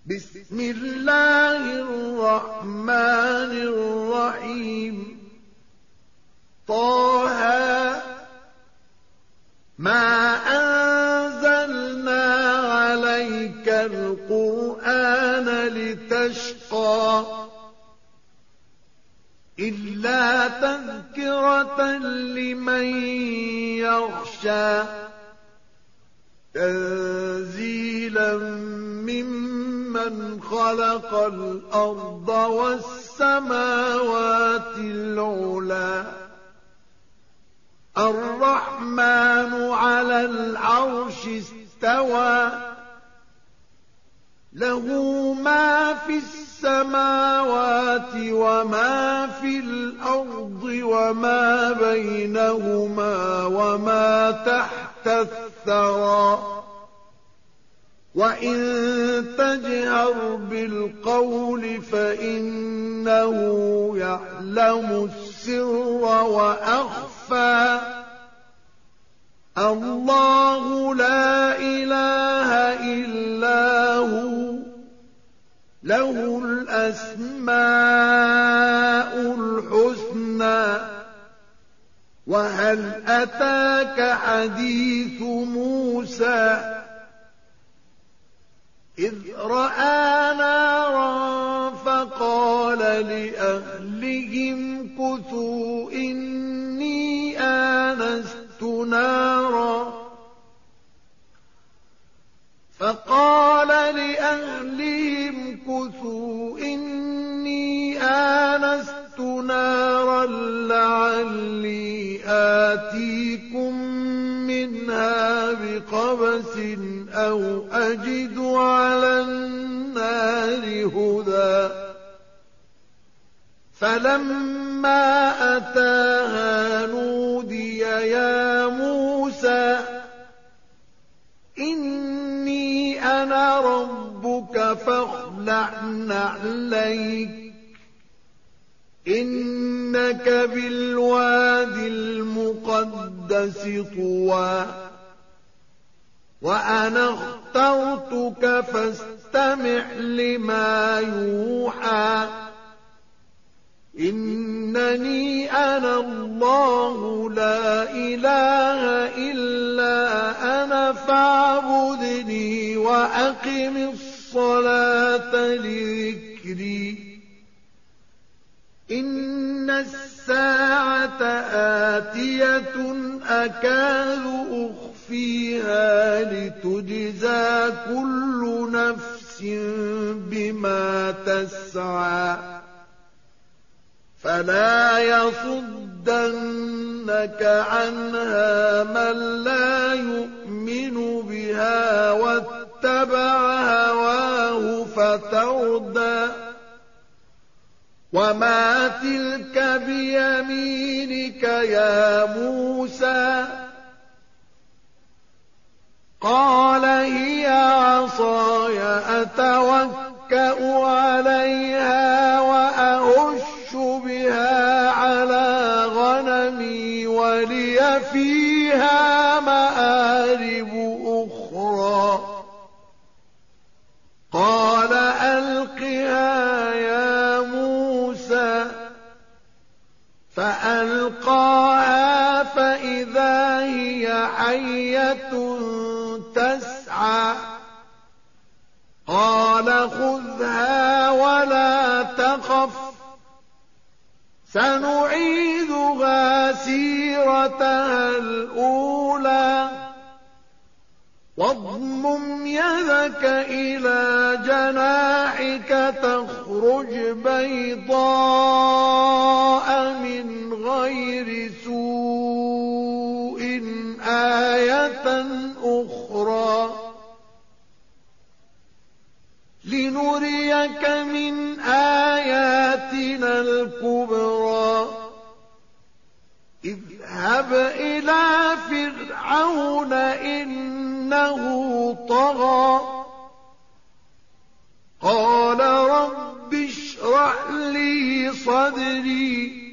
بسم الله الرحمن الرحيم طه ما أنزلنا عليك القرآن لتشقى إلا تذكرة لمن يخشى تنزيلا ممن خلق الأرض والسماوات العلى الرحمن على العرش استوى له ما في السماوات وما في الأرض وما بينهما وما تحت الثرى وإن تجهر بالقول فإنه يعلم السر وأخفى الله لا إله إلا هو له الأسماء الحسنى وهل أتاك حديث موسى إذ رأى نارا فقال لأهلهم كثوا إني آنست نارا لعلي آتيكم منها بقبس أو أجد على النار هدى فلما أتاها نودي يا موسى إني أنا ربك فاخلع نعليك إنك بالواد المقدس طوى وأنا اخترتك فاستمع لما يوحى إنني أنا الله لا إله إلا أنا فاعبدني وأقم الصلاة لذكري إن الساعة آتية أكاد أخفيها لتجزى كل نفس بما تسعى فلا يصدنك عنها من لا يؤمن بها واتبع هواه فتردى وما تلك بيمينك يا موسى قال هي عصاي أتوكأ عليها وأهش بها على غنمي ولي فيها مآرب أخرى قال ألقها يا موسى فألقاها فإذا هي حية تسعى قال خذها ولا تخف سنعيدها سيرتها الأولى واضمم يدك إلى جناحك تخرج بيضاء من غير سوء آية أخرى لنريك من آياتنا الكبرى اذهب إلى فرعون إنه طغى قال رب اشرح لي صدري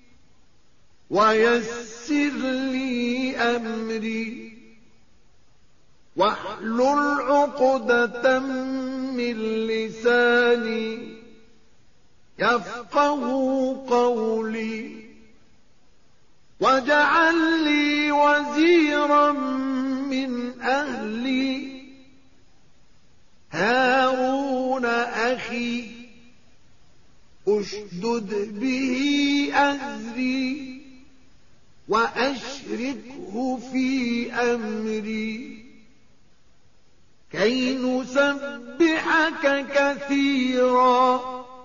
ويسر لي أمري واحلل عقدة من لساني يفقهوا قولي واجعل لي وزيرا من أهلي هارون أخي أشدد به أزري وأشركه في أمري كي نسبحك كثيرا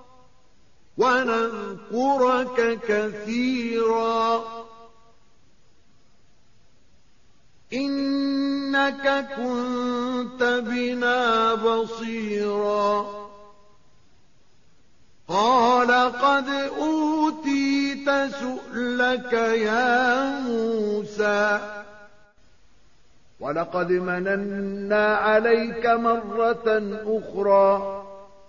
ونذكرك كثيرا إنك كنت بنا بصيرا قال قد أوتيت سؤلك يا موسى ولقد مننا عليك مرة أخرى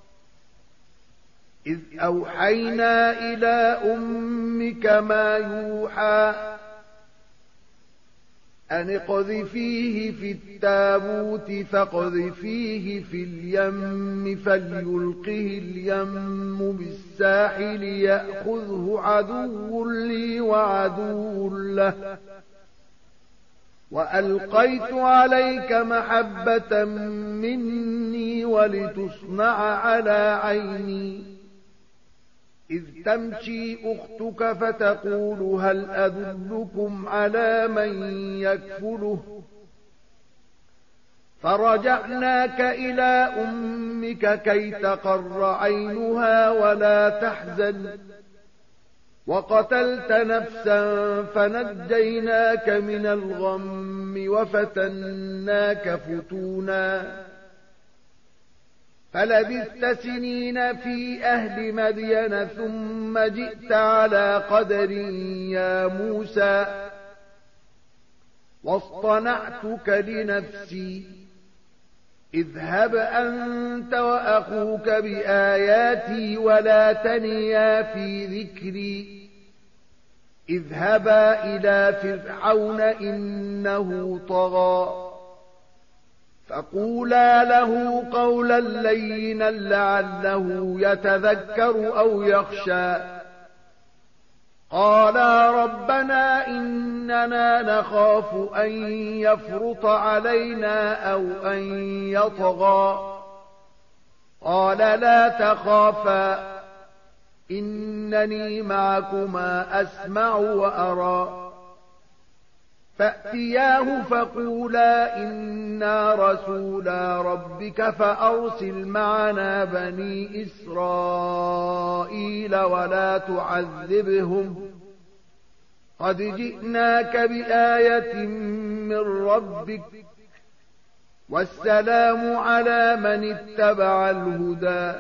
إذ أوحينا إلى أمك ما يوحى أن اقذفيه في التابوت فاقذفيه في اليم فليلقه اليم بالساحل يأخذه عدو لي وعدو له وألقيت عليك محبة مني ولتصنع على عيني إذ تمشي أختك فتقول هل أدلكم على من يكفله فرجعناك إلى أمك كي تقر عينها ولا تحزن وقتلت نفسا فنجيناك من الغم وفتناك فتونا فلبثت سنين في أهل مدين ثم جئت على قدر يا موسى واصطنعتك لنفسي اذهب أنت وأخوك بآياتي ولا تنيا في ذكري اذهبا إلى فرعون إنه طغى فقولا له قولا لينا لعله يتذكر أو يخشى قالا ربنا إننا نخاف أن يفرط علينا أو أن يطغى قال لا تخافا إنني معكما أسمع وأرى فأتياه فقولا إنا رسولا ربك فأرسل معنا بني إسرائيل ولا تعذبهم قد جئناك بآية من ربك والسلام على من اتبع الهدى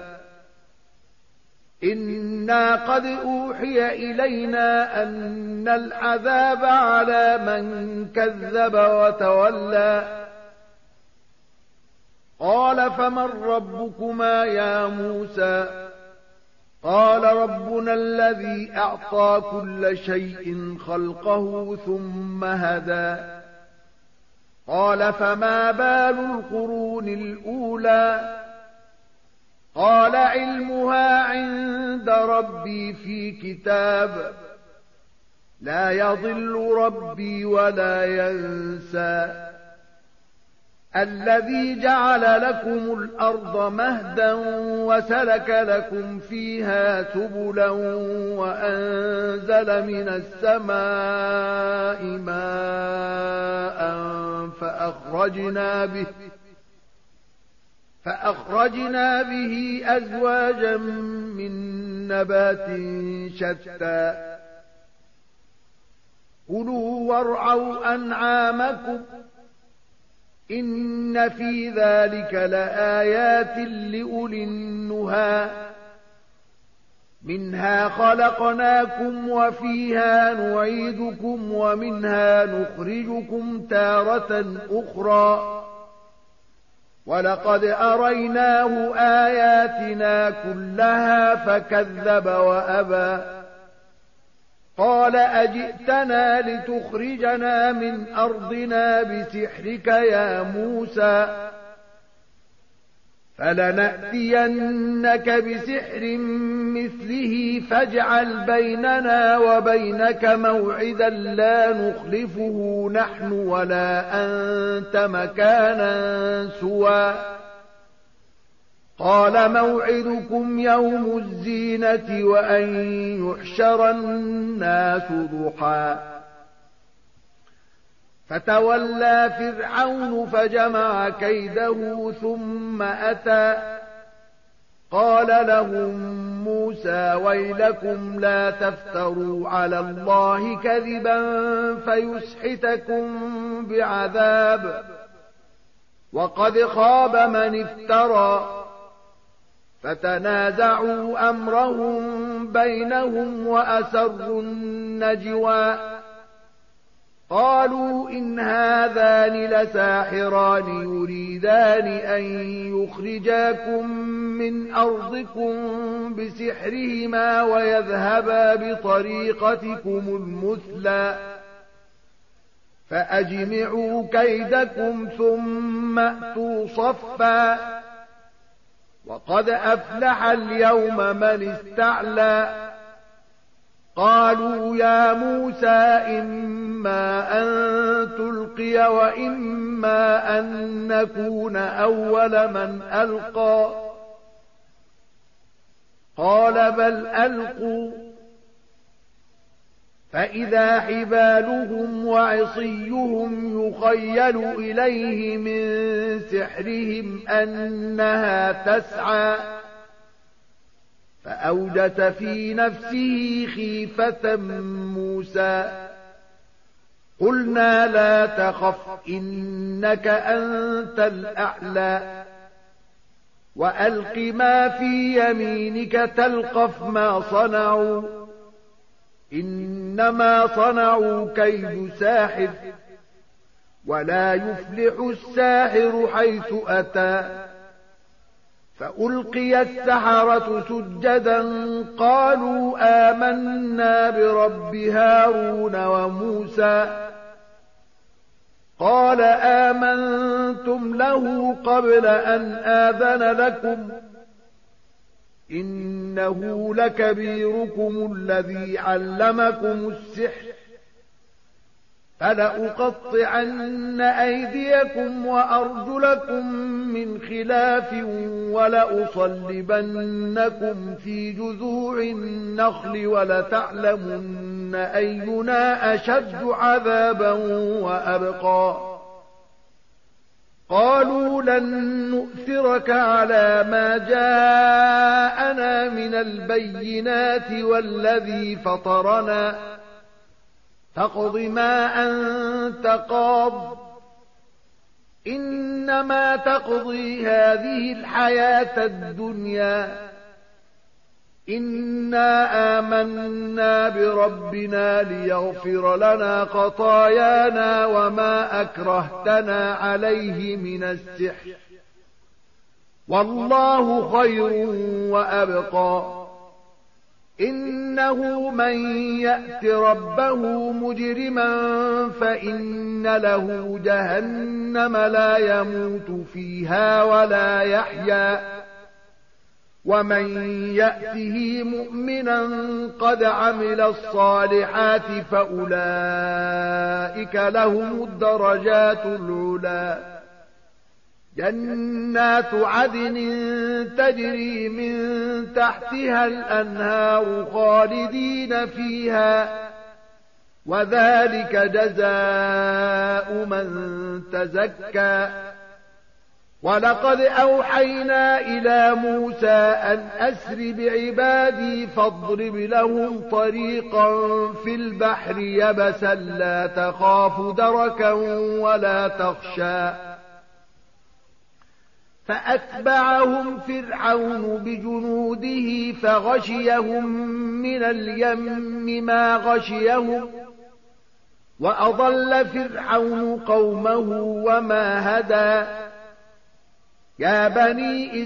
إنا قد أوحي إلينا أن العذاب على من كذب وتولى قال فمن ربكما يا موسى قال ربنا الذي أعطى كل شيء خلقه ثم هدى قال فما بال القرون الأولى قال علمها عند ربي في كتاب لا يضل ربي ولا ينسى الذي جعل لكم الأرض مهدا وسلك لكم فيها سبلا وأنزل من السماء ماء فأخرجنا به أزواجا من نبات شتى كلوا وارعوا أنعامكم إن في ذلك لآيات لأولي النهى منها خلقناكم وفيها نعيدكم ومنها نخرجكم تارة أخرى ولقد أريناه آياتنا كلها فكذب وأبى قال أجئتنا لتخرجنا من أرضنا بسحرك يا موسى فلنأتينك بسحر مثله فاجعل بيننا وبينك موعدا لا نخلفه نحن ولا أنت مكانا سوى قال موعدكم يوم الزينة وأن يحشر الناس ضحى فتولى فرعون فجمع كيده ثم أتى قال لهم موسى ويلكم لا تفتروا على الله كذبا فيسحتكم بعذاب وقد خاب من افترى فتنازعوا أمرهم بينهم وأسروا النجوى قالوا إن هذان لساحران يريدان أن يخرجاكم من أرضكم بسحرهما ويذهبا بطريقتكم المثلى فأجمعوا كيدكم ثم أتوا صفا وقد أفلح اليوم من استعلى قالوا يا موسى إما أن تلقي وإما أن نكون أول من ألقى قال بل ألقوا فإذا حبالهم وعصيهم يخيل إليه من سحرهم أنها تسعى فأوجس في نفسه خيفة موسى قلنا لا تخف إنك أنت الأعلى وألق ما في يمينك تلقف ما صنعوا إنما صنعوا كيد ساحر ولا يفلح الساحر حيث أتى فألقي السحرة سجدا قالوا آمنا برب هارون وموسى قال آمنتم له قبل أن آذن لكم إنه لكبيركم الذي علمكم السحر فلأقطعن أيديكم وأرجلكم من خلاف ولأصلبنكم في جذوع النخل ولتعلمن أينا أشد عذابا وأبقى قالوا لن نؤثرك على ما جاءنا من البينات والذي فطرنا فاقض ما أنت قاض إنما تقضي هذه الحياة الدنيا إنا آمنا بربنا ليغفر لنا خطايانا وما أكرهتنا عليه من السحر والله خير وأبقى إنه من يأت ربه مجرما فإن له جهنم لا يموت فيها ولا يحيا ومن يأته مؤمنا قد عمل الصالحات فأولئك لهم الدرجات العلى جنات عدن تجري من تحتها الأنهار خالدين فيها وذلك جزاء من تزكى ولقد أوحينا إلى موسى أن أسر بعبادي فاضرب لهم طريقا في البحر يبسا لا تخاف دركا ولا تخشى فأتبعهم فرعون بجنوده فغشيهم من اليم ما غشيهم وأضل فرعون قومه وما هدى يا بني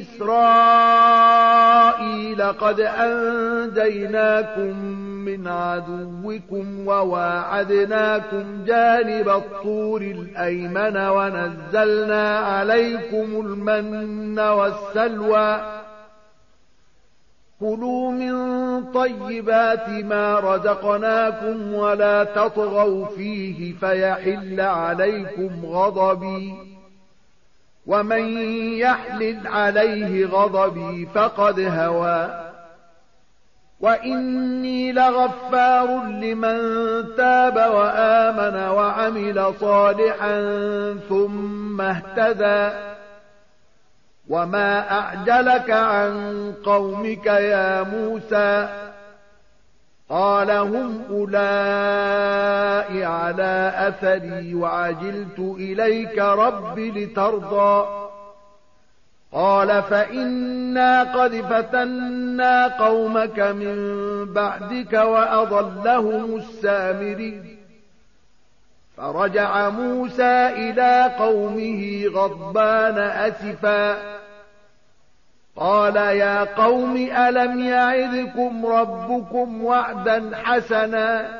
إسرائيل قد أنجيناكم من عدوكم وواعدناكم جانب الطور الأيمن ونزلنا عليكم المن والسلوى كلوا من طيبات ما رزقناكم ولا تطغوا فيه فيحل عليكم غضبي ومن يحلل عليه غضبي فقد هوى وإني لغفار لمن تاب وآمن وعمل صالحا ثم اهتدى وما أعجلك عن قومك يا موسى قال هم أولئك على أثري وعجلت إليك رب لترضى قال فإنا قد فتنا قومك من بعدك وأضلهم السامري فرجع موسى إلى قومه غضبان أسفا قال يا قوم ألم يعدكم ربكم وعدا حسنا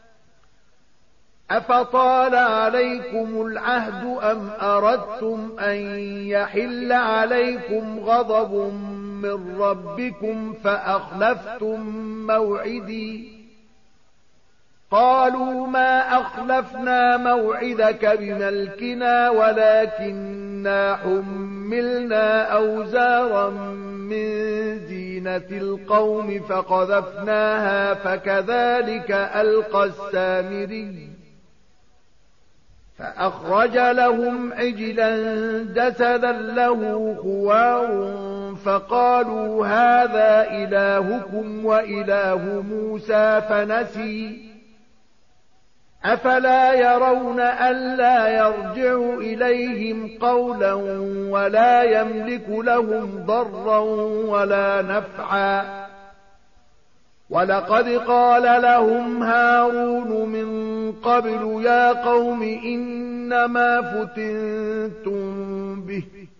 أفطال عليكم العهد أم أردتم أن يحل عليكم غضب من ربكم فأخلفتم موعدي قالوا ما أخلفنا موعدك بملكنا ولكننا حملنا أوزارا من زينة القوم فقذفناها فكذلك ألقى السامري فأخرج لهم عجلا جسدا له خوار فقالوا هذا إلهكم وإله موسى فنسي أفلا يرون ألا يرجع إليهم قولا ولا يملك لهم ضرا ولا نفعا ولقد قال لهم هارون من قبل يا قوم إنما فتنتم به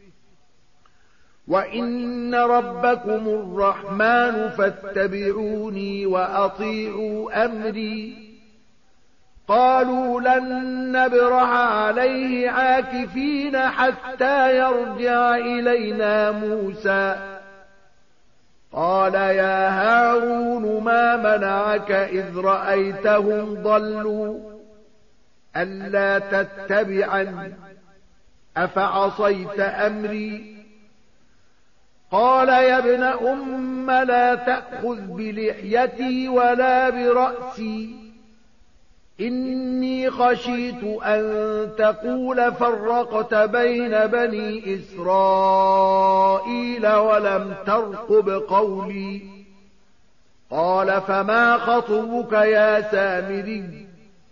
وإن ربكم الرحمن فاتبعوني وأطيعوا أمري قالوا لن نبرح عليه عاكفين حتى يرجع إلينا موسى قال يا هارون ما منعك إذ رأيتهم ضلوا ألا تتبعني أفعصيت أمري قال يا ابن أم لا تأخذ بلحيتي ولا برأسي إني خشيت أن تقول فرقت بين بني إسرائيل ولم ترقب قولي قال فما خطبك يا سامري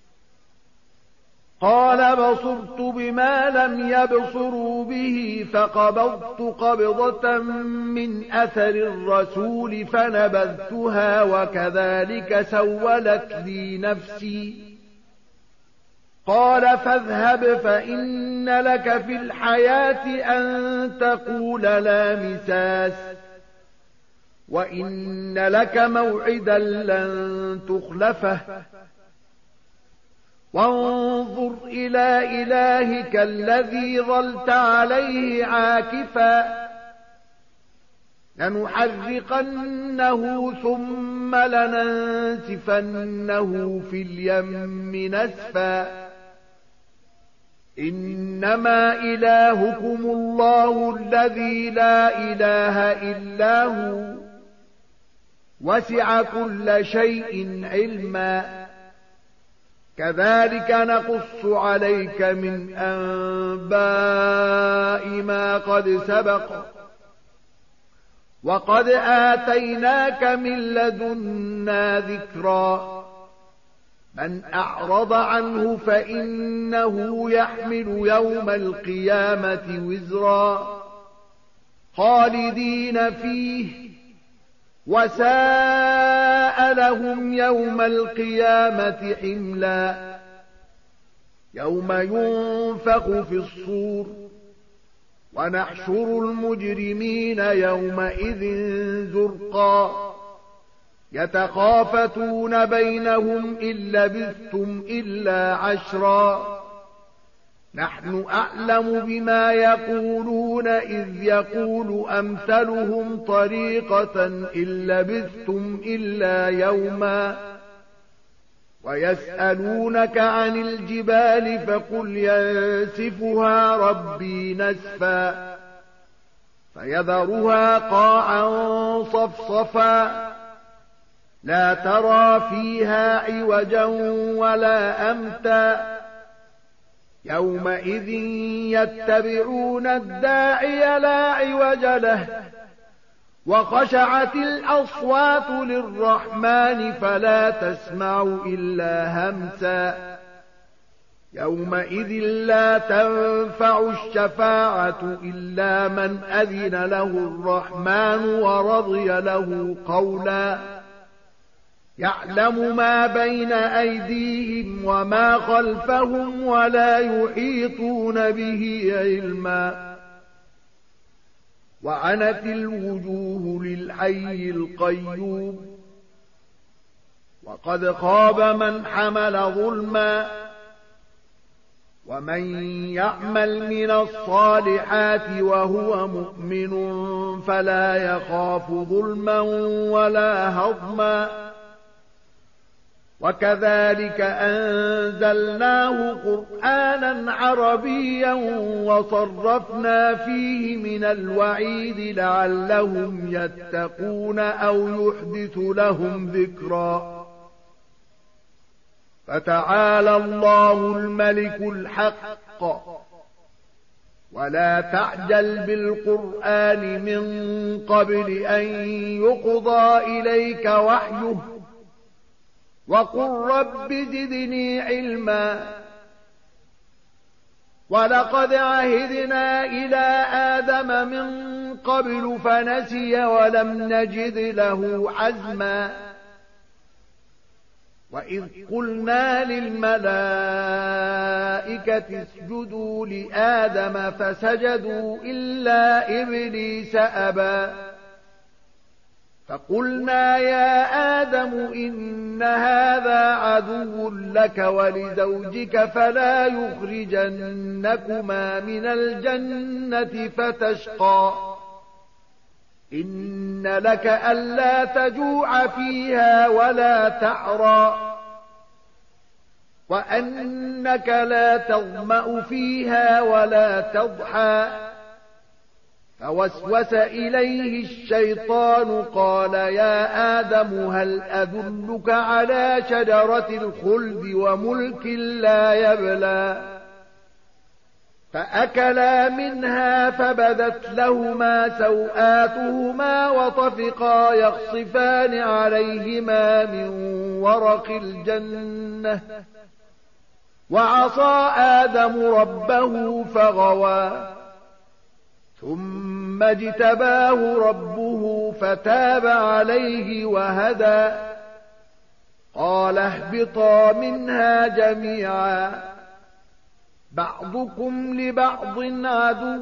قال بصرت بما لم يبصروا به فقبضت قبضة من أثر الرسول فنبذتها وكذلك سولت لي نفسي قال فاذهب فإن لك في الحياة أن تقول لا مساس وإن لك موعدا لن تخلفه وانظر إلى إلهك الذي ظلت عليه عاكفا لنحرقنه ثم لننسفنه في اليم نسفا إنما إلهكم الله الذي لا إله إلا هو وسع كل شيء علما كذلك نقص عليك من أنباء ما قد سبق وقد آتيناك من لدنا ذكرا من أعرض عنه فإنه يحمل يوم القيامة وزرا خالدين فيه وساء لهم يوم القيامة حملا يوم ينفخ في الصور ونحشر المجرمين يومئذ زرقا يتخافتون بينهم إن لبثتم إلا عشرا نحن أعلم بما يقولون إذ يقول أمثلهم طريقة إن لبثتم إلا يوما ويسألونك عن الجبال فقل ينسفها ربي نسفا فيذرها قاعا صفصفا لا ترى فيها عوجا ولا أمتا يومئذ يتبعون الداعي لا عوج له وخشعت الأصوات للرحمن فلا تسمع إلا همسا يومئذ لا تنفع الشفاعة إلا من أذن له الرحمن ورضي له قولا يعلم ما بين أيديهم وما خلفهم ولا يحيطون به علما وعنت الوجوه للحي القيوم وقد خاب من حمل ظلما ومن يعمل من الصالحات وهو مؤمن فلا يخاف ظلما ولا هضما وكذلك أنزلناه قرآنا عربيا وصرفنا فيه من الوعيد لعلهم يتقون أو يحدث لهم ذكرا فتعالى الله الملك الحق ولا تعجل بالقرآن من قبل أن يقضى إليك وحيه وقل رب زدني علما ولقد عهدنا إلى آدم من قبل فنسي ولم نجد له عزما وإذ قلنا للملائكة اسجدوا لآدم فسجدوا إلا إبليس أبى فقلنا يا آدم إن هذا عدو لك ولزوجك فلا يخرجنكما من الجنة فتشقى إن لك ألا تجوع فيها ولا تعرى وأنك لا تظمأ فيها ولا تضحى فوسوس إليه الشيطان قال يا آدم هل أدلك على شجرة الخلد وملك لا يبلى فأكلا منها فبدت لهما سوآتهما وطفقا يخصفان عليهما من ورق الجنة وعصى آدم ربه فغوى ثم اجتباه ربه فتاب عليه وهدى قال اهبطا منها جميعا بعضكم لبعض عدو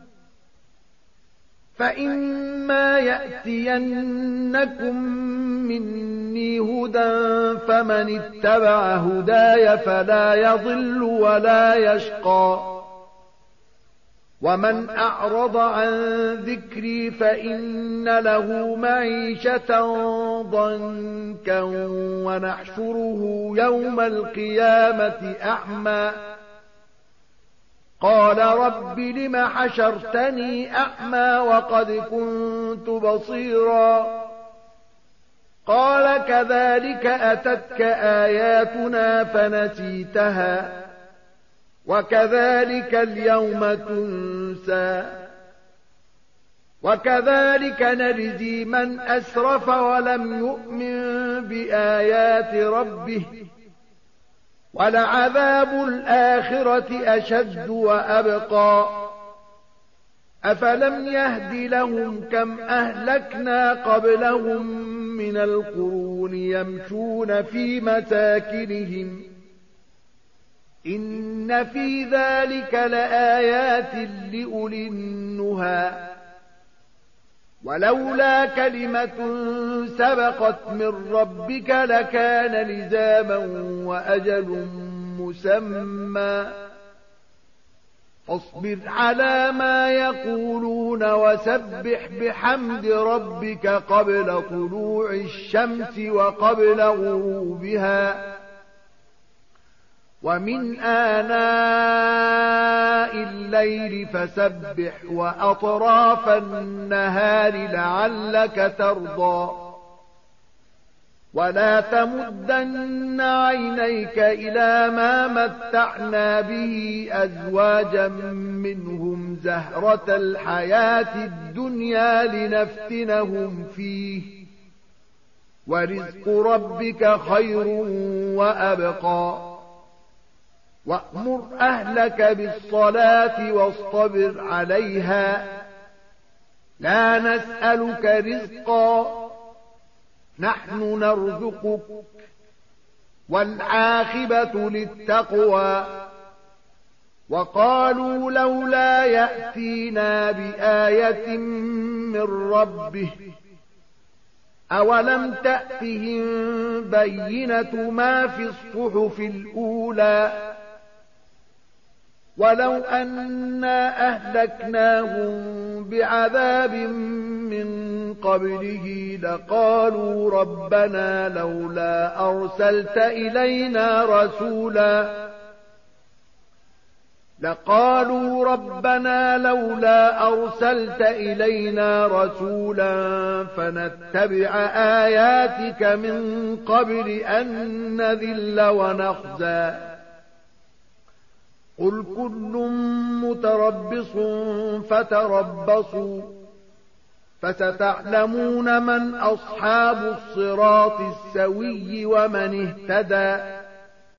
فإما يأتينكم مني هدى فمن اتبع هداي فلا يضل ولا يشقى ومن أعرض عن ذكري فإن له معيشة ضنكا ونحشره يوم القيامة أعمى قال رب لم حشرتني أعمى وقد كنت بصيرا قال كذلك أتتك آياتنا فنسيتها وكذلك اليوم تنسى وكذلك نجزي من أسرف ولم يؤمن بآيات ربه ولعذاب الآخرة أشد وأبقى أفلم يهد لهم كم أهلكنا قبلهم من القرون يمشون في مساكنهم إن في ذلك لآيات لأولي النهى ولولا كلمة سبقت من ربك لكان لزاما وأجل مسمى فاصبر على ما يقولون وسبح بحمد ربك قبل طلوع الشمس وقبل غروبها ومن آناء الليل فسبح وأطراف النهار لعلك ترضى ولا تمدن عينيك إلى ما متعنا به أزواجا منهم زهرة الحياة الدنيا لنفتنهم فيه ورزق ربك خير وأبقى وأمر أهلك بالصلاة واصطبر عليها لا نسألك رزقا نحن نرزقك والعاقبة للتقوى وقالوا لولا يأتينا بآية من ربه أولم تأتهم بينة ما في الصحف الأولى ولو أنا أهلكناهم بعذاب من قبله لقالوا ربنا لولا أرسلت إلينا رسولا فنتبع آياتك من قبل أن نذل ونخزى قل كل متربص فتربصوا فستعلمون من أصحاب الصراط السوي ومن اهتدى